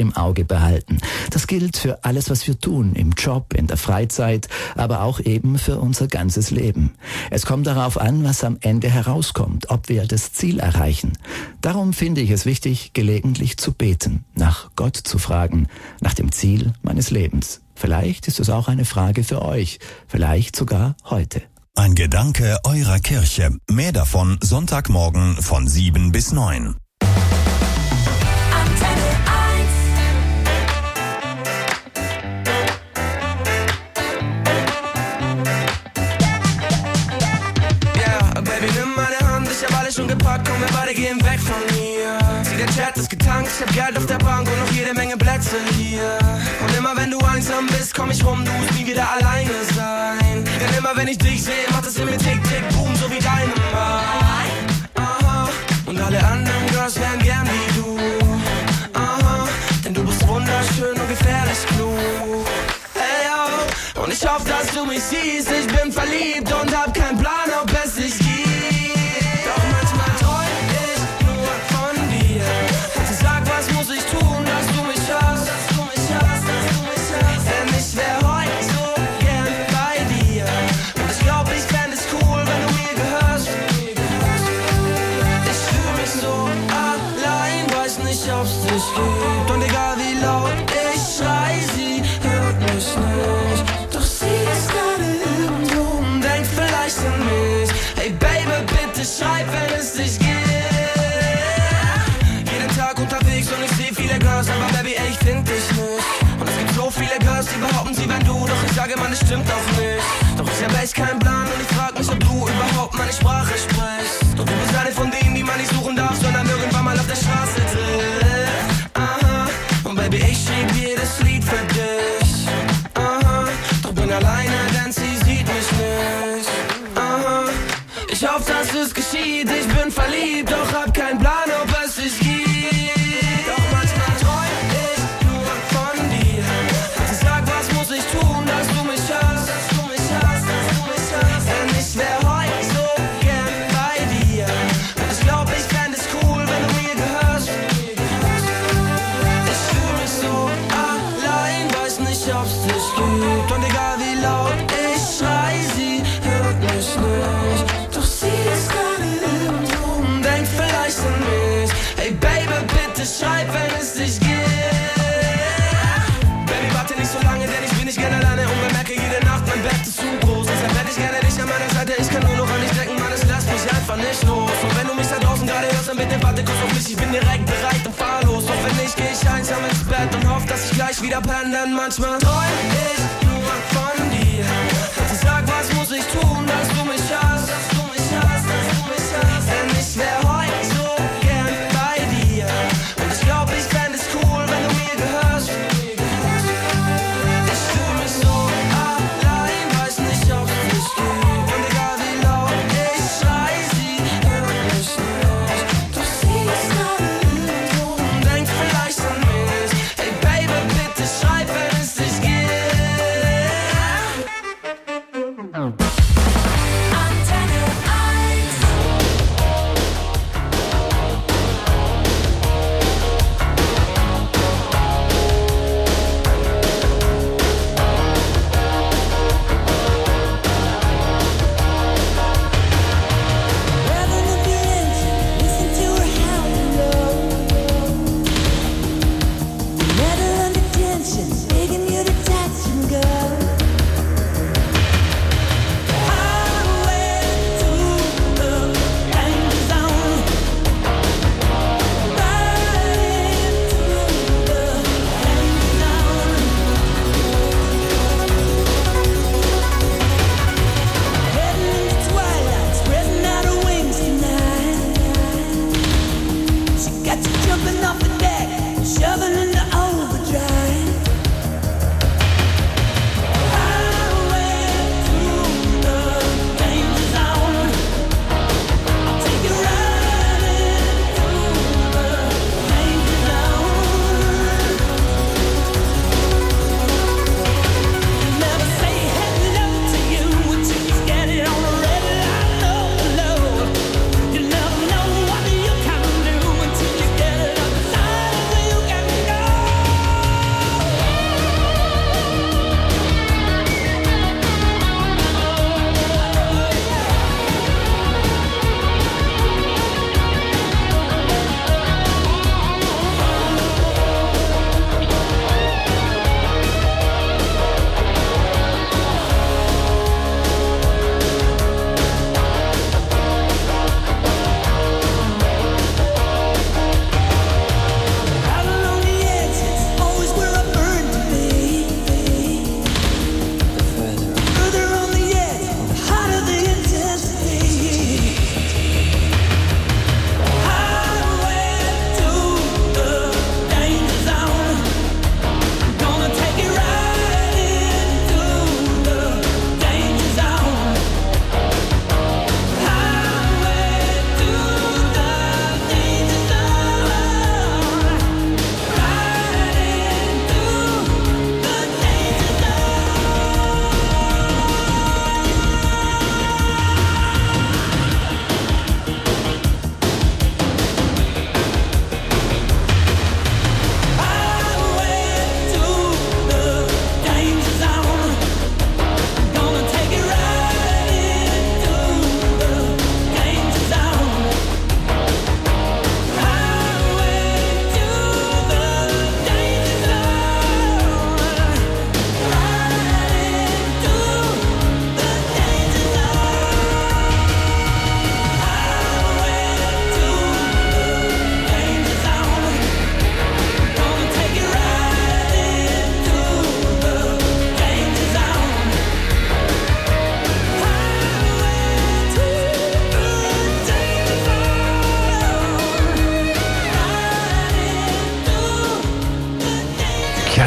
im Auge behalten. Das gilt für alles, was wir tun, im Job, in der Freizeit, aber auch eben für unser ganzes Leben. Es kommt darauf an, was am Ende herauskommt, ob wir das Ziel erreichen. Darum finde ich es wichtig, gelegentlich zu beten, nach Gott zu fragen, nach dem Ziel meines Lebens. Vielleicht ist es auch eine Frage für euch, vielleicht sogar heute. Ein Gedanke eurer Kirche. Mehr davon Sonntagmorgen von 7 bis 9. Schon gepackt, komm, wir beide gehen weg von mir. Sieh, der Chat ist getankt, ich hab Geld auf der Bank und noch jede Menge Plätze hier. Und immer wenn du einsam bist, komm ich rum, du musst nie wieder alleine sein. Denn immer wenn ich dich sehe, macht es in mir tick, tick, boom, so wie deine Aha. Und alle anderen Girls wären gern wie du. Aha. Denn du bist wunderschön und gefährlich klug. Hey, yo. Und ich hoffe, dass du mich siehst, ich bin verliebt und hab keinen Plan, ob es dich gibt. Und egal wie laut ich schrei, sie hört mich nicht. Doch sie ist gerade irgendwo und denkt vielleicht an mich. Hey Baby, bitte schreib, wenn es dich gibt. Jeden Tag unterwegs und ich seh viele Girls, aber Baby, ey, ich find dich nicht. Und es gibt so viele Girls, die behaupten, sie wären du. Doch ich sage, man, es stimmt auch nicht. Doch ich hab echt keinen Plan und ich frag mich, ob du überhaupt meine Sprache sprichst. Doch du bist eine von denen, die man nicht suchen darf, sondern irgendwann mal auf der Straße trifft. Baby, ich schrieb jedes Lied für dich. Aha. Doch bin alleine, denn sie sieht mich nicht. Aha. Ich hoffe, dass es geschieht. Ich bin verliebt, doch hab keinen Plan, ob es dich gibt. Doch manchmal träum ich nur von dir. Sag, was muss ich tun, dass du mich hörst? Denn ich wär heute so gern bei dir. Und ich glaub, ich fänd es cool, wenn du mir gehörst. Ob's dich gibt. Und egal wie laut ich schrei, sie hört mich nicht. Doch sie ist gerade irgendwo und denkt vielleicht an mich. Hey Baby, bitte schreib, wenn es dich gibt. Baby, warte nicht so lange, denn ich bin nicht gerne alleine und bemerke jede Nacht, mein Bett ist zu groß. Deshalb hätte ich gerne dich an meiner Seite, ich kann nur noch an dich denken, Mann, es lässt mich einfach nicht los. Und wenn du mich da draußen gerade hörst, dann bitte warte kurz auf mich, ich bin direkt bereit und fahr los. Doch wenn nicht, geh ich einsam ins Bett und hoffe, dass ich gleich wieder penne, denn manchmal träum ich nur von dir. Sag, was muss ich tun, dass du mich hörst? Denn ich wär heute so gern bei dir. Und ich glaub, ich fänd es cool, wenn du mir gehörst. Ich fühl mich so allein, weiß nicht, ob's dich gibt. Und egal wie laut ich schrei, sie hört mich nicht. Doch sie ist gerade irgendwo und denkt vielleicht an mich. Hey Baby, bitte schreib, wenn es dich gibt.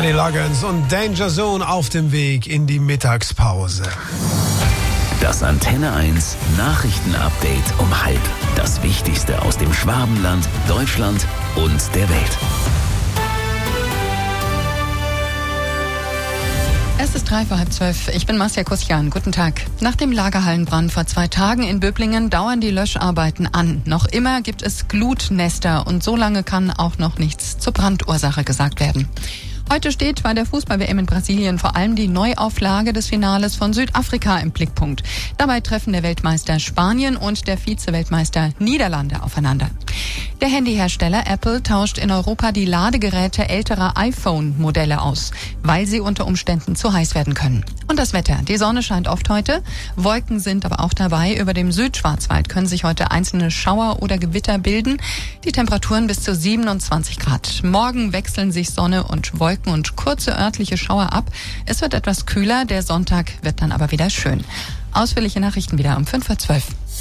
Kenny Loggins und Danger Zone auf dem Weg in die Mittagspause. Das Antenne 1 Nachrichtenupdate um 12:30. Das Wichtigste aus dem Schwabenland, Deutschland und der Welt. Es ist 11:03. Ich bin Marcia Kusjan. Guten Tag. Nach dem Lagerhallenbrand vor 2 Tagen in Böblingen dauern die Löscharbeiten an. Noch immer gibt es Glutnester und so lange kann auch noch nichts zur Brandursache gesagt werden. Heute steht bei der Fußball-WM in Brasilien vor allem die Neuauflage des Finales von Südafrika im Blickpunkt. Dabei treffen der Weltmeister Spanien und der Vize-Weltmeister Niederlande aufeinander. Der Handyhersteller Apple tauscht in Europa die Ladegeräte älterer iPhone-Modelle aus, weil sie unter Umständen zu heiß werden können. Und das Wetter. Die Sonne scheint oft heute. Wolken sind aber auch dabei. Über dem Südschwarzwald können sich heute einzelne Schauer oder Gewitter bilden. Die Temperaturen bis zu 27 Grad. Morgen wechseln sich Sonne und Wolken und kurze örtliche Schauer ab. Es wird etwas kühler. Der Sonntag wird dann aber wieder schön. Ausführliche Nachrichten wieder um 11:05.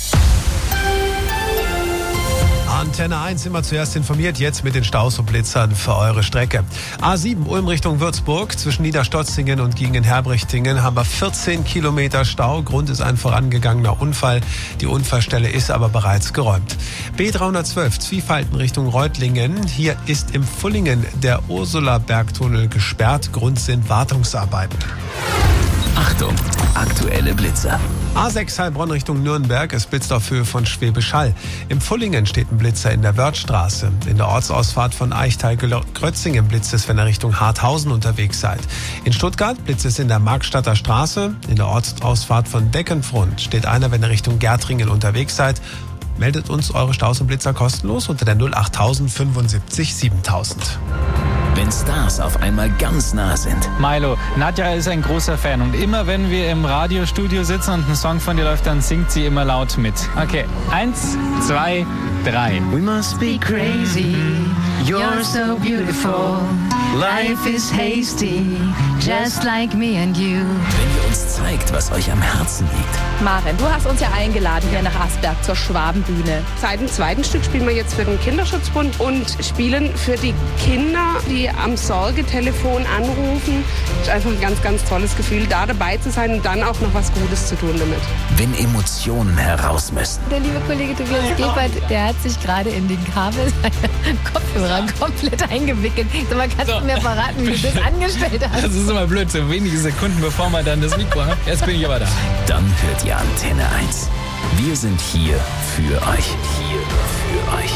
Antenne 1 immer zuerst informiert, jetzt mit den Staus und Blitzern für eure Strecke. A7 Ulm Richtung Würzburg, zwischen Niederstotzingen und Giengen-Herbrichtingen haben wir 14 Kilometer Stau. Grund ist ein vorangegangener Unfall. Die Unfallstelle ist aber bereits geräumt. B312 Zwiefalten Richtung Reutlingen. Hier ist im Fullingen der Ursula-Bergtunnel gesperrt. Grund sind Wartungsarbeiten. Achtung, aktuelle Blitzer. A6 Heilbronn Richtung Nürnberg, es blitzt auf Höhe von Schwäbisch Hall. Im Fullingen steht ein Blitzer in der Wörthstraße. In der Ortsausfahrt von Eichtal-Grötzingen blitzt es, wenn ihr Richtung Harthausen unterwegs seid. In Stuttgart blitzt es in der Markstadter Straße. In der Ortsausfahrt von Deckenfront steht einer, wenn ihr Richtung Gärtringen unterwegs seid. Meldet uns eure Staus und Blitzer kostenlos unter der 08000 75 7000. Wenn Stars auf einmal ganz nah sind. Milo, Nadja ist ein großer Fan und immer wenn wir im Radiostudio sitzen und ein Song von dir läuft, dann singt sie immer laut mit. Okay, 1, 2, 3. We must be crazy, you're so beautiful, life is hasty, just like me and you. Wenn ihr uns zeigt, was euch am Herzen liegt. Maren, du hast uns ja eingeladen hier nach Asberg zur Schwabenbühne. Seit dem zweiten Stück spielen wir jetzt für den Kinderschutzbund und spielen für die Kinder, die am Sorgetelefon anrufen. Das ist einfach ein ganz, ganz tolles Gefühl, da dabei zu sein und dann auch noch was Gutes zu tun damit. Wenn Emotionen heraus müssen. Der liebe Kollege Tobias Gebert, der hat sich gerade in den Kabel seiner Kopfhörer komplett eingewickelt. Sag mal, kannst du mir verraten, wie du das angestellt hast? Das ist immer blöd, so wenige Sekunden bevor man dann das Mikro hat. Jetzt bin ich aber da. Dann hört ihr Antenne 1. Wir sind hier für euch. Hier für euch.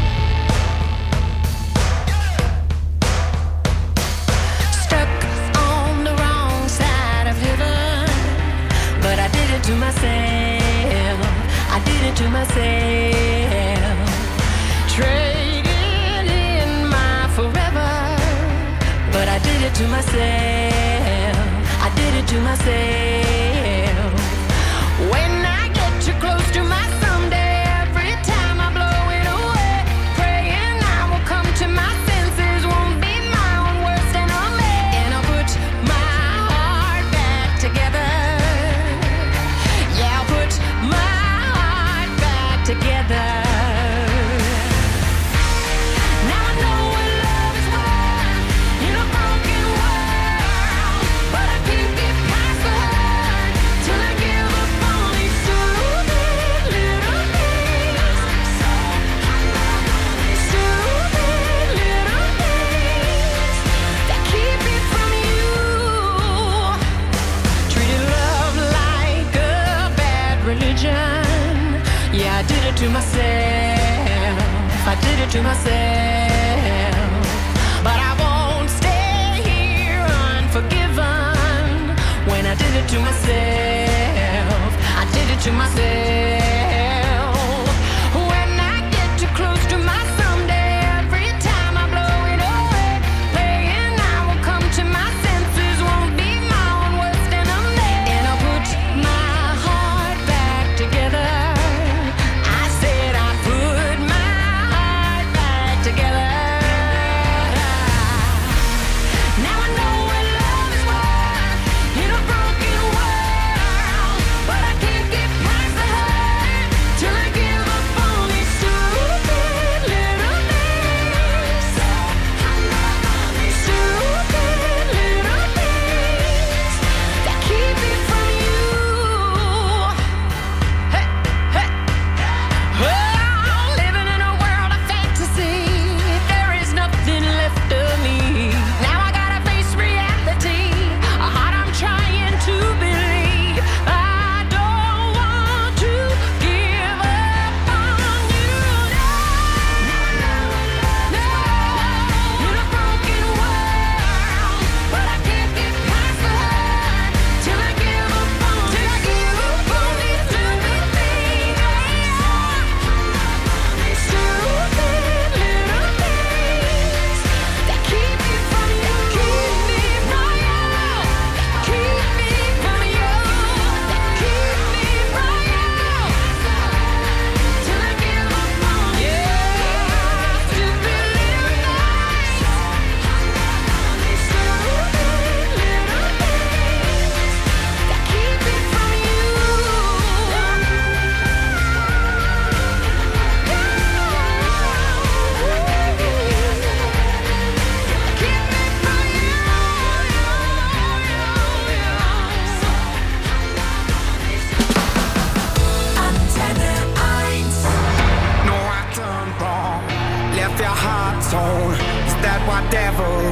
To myself, I did it to myself. Traded in my forever, but I did it to myself. I did it to myself. When I get too close to my someday, every time I blow it away, praying I will come to my senses, won't be my own worst enemy, and I'll put my heart back together. Together. Now I know what love is worth in a broken world, but I can't get past the hurt till I give up on these stupid little things. Stupid little things that keep me from you. Treated love like a bad religion. Yeah, I did it to myself, I did it to myself. But I won't stay here unforgiven. When I did it to myself, I did it to myself. When I get too close to my someday, every time I blow it away, praying I will come to my senses, won't be my own worst enemy, and I'll put my heart back together. Together.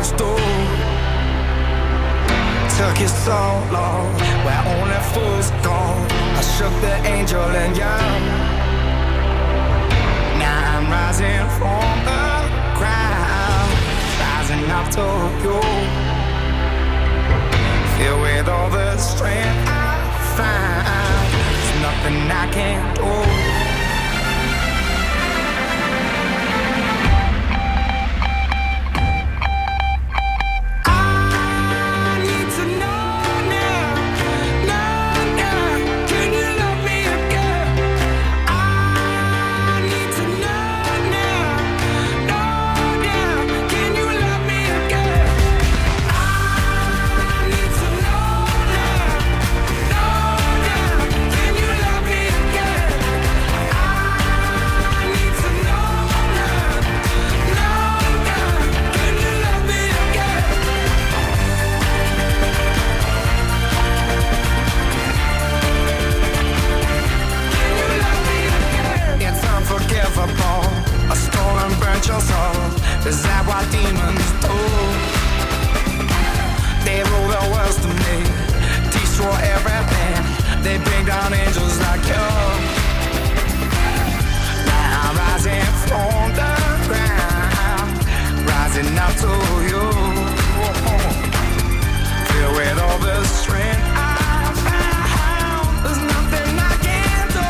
closed door. Took you so long, where only fools go. I shook the angel and young. Now I'm rising from the ground, rising up to you. Filled with all the strength I find, there's nothing I can't do. A stolen burnt your soul. Is that what demons do? They rule the world to me, destroy everything. They bring down angels like you. Now I'm rising from the ground, rising up to you. Filled with all the strength I found, there's nothing I can't do.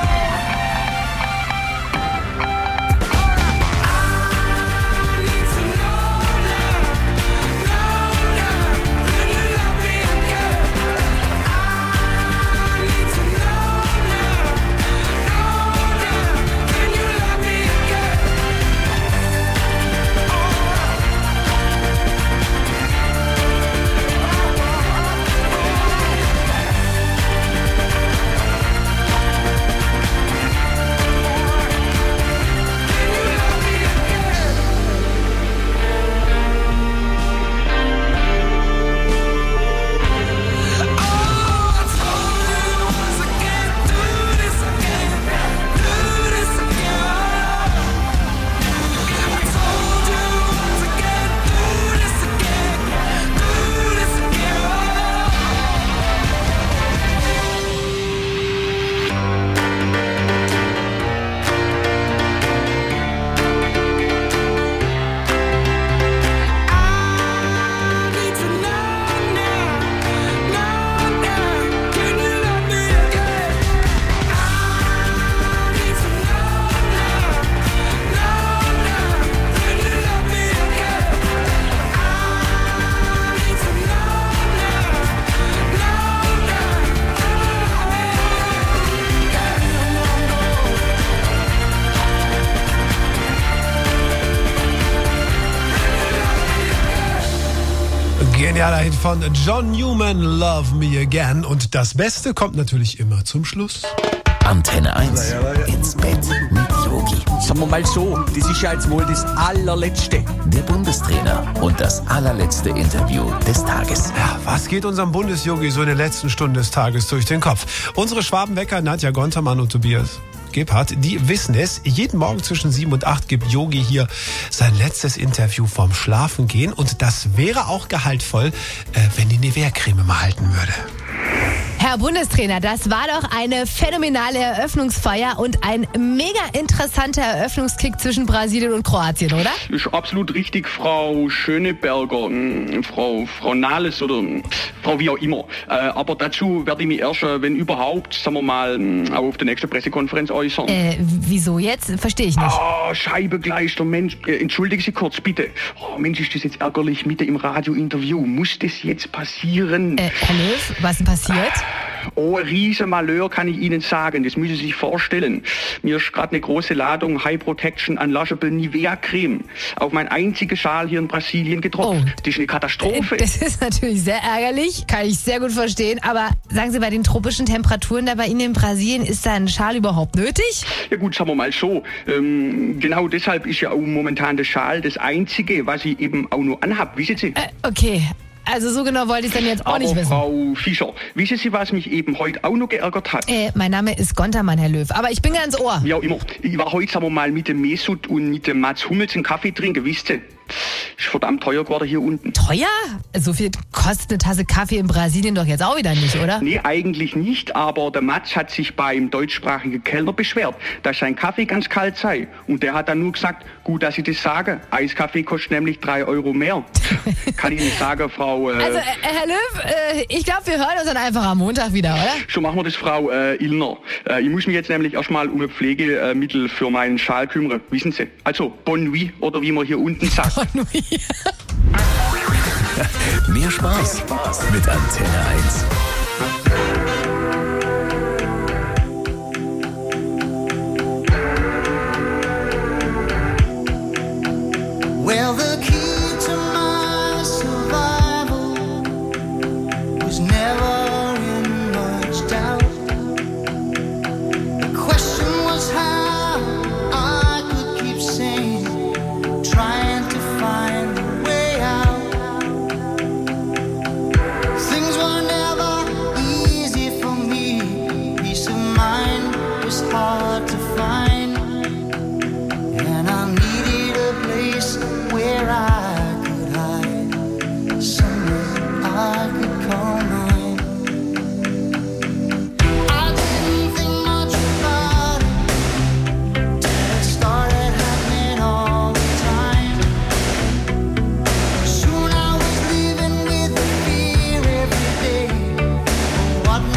Genialer Hit von John Newman, Love Me Again. Und das Beste kommt natürlich immer zum Schluss. Antenne 1, ins Bett mit Yogi. Sagen wir mal so, das ist ja jetzt wohl das allerletzte. Der Bundestrainer und das allerletzte Interview des Tages. Ja, was geht unserem Bundesjogi so in der letzten Stunde des Tages durch den Kopf? Unsere Schwabenwecker Nadja Gontermann und Tobias Gebhardt, die wissen es. Jeden Morgen zwischen 7 und 8 gibt Yogi hier sein letztes Interview vorm Schlafengehen. Und das wäre auch gehaltvoll, wenn die Nivea-Creme mal halten würde. Herr Bundestrainer, das war doch eine phänomenale Eröffnungsfeier und ein mega interessanter Eröffnungskick zwischen Brasilien und Kroatien, oder? Ist absolut richtig, Frau Schöneberger, Frau Nahles oder Frau wie auch immer. Aber dazu werde ich mich erst, wenn überhaupt, sagen wir mal, auch auf der nächsten Pressekonferenz äußern. Wieso jetzt? Verstehe ich nicht. Scheibegleister Mensch, entschuldigen Sie kurz, bitte. Oh, Mensch, ist das jetzt ärgerlich, mitten im Radiointerview. Muss das jetzt passieren? Herr Löw, was ist denn passiert? Oh, riesen Malheur kann ich Ihnen sagen. Das müssen Sie sich vorstellen. Mir ist gerade eine große Ladung High Protection Unlushable Nivea Creme auf mein einziges Schal hier in Brasilien getropft. Oh, das ist eine Katastrophe. Das ist natürlich sehr ärgerlich, kann ich sehr gut verstehen. Aber sagen Sie, bei den tropischen Temperaturen da bei Ihnen in Brasilien, ist da ein Schal überhaupt nötig? Ja gut, sagen wir mal so. Genau deshalb ist ja auch momentan der Schal das Einzige, was ich eben auch nur anhab. Wissen Sie? Okay. Also so genau wollte ich es dann jetzt auch nicht wissen. Frau Fischer, wissen Sie, was mich eben heute auch noch geärgert hat? Mein Name ist Gontermann, Herr Löw, aber ich bin ganz Ohr. Wie auch immer. Ich war heute, sagen wir mal, mit dem Mesut und mit dem Mats Hummels einen Kaffee trinken, wisst ihr? Ist verdammt teuer geworden hier unten. Teuer? So viel kostet eine Tasse Kaffee in Brasilien doch jetzt auch wieder nicht, oder? Nee, eigentlich nicht, aber der Mats hat sich beim deutschsprachigen Kellner beschwert, dass sein Kaffee ganz kalt sei. Und der hat dann nur gesagt, gut, dass ich das sage. Eiskaffee kostet nämlich 3 Euro mehr. Kann ich nicht sagen, Frau... Also, Herr Löw, ich glaube, wir hören uns dann einfach am Montag wieder, oder? Schon machen wir das, Frau Illner. Ich muss mich jetzt nämlich erstmal um ein Pflegemittel für meinen Schal kümmern, wissen Sie. Also, Bonne nuit, oder wie man hier unten sagt. Bonne nuit. Mehr Spaß mit Antenne 1.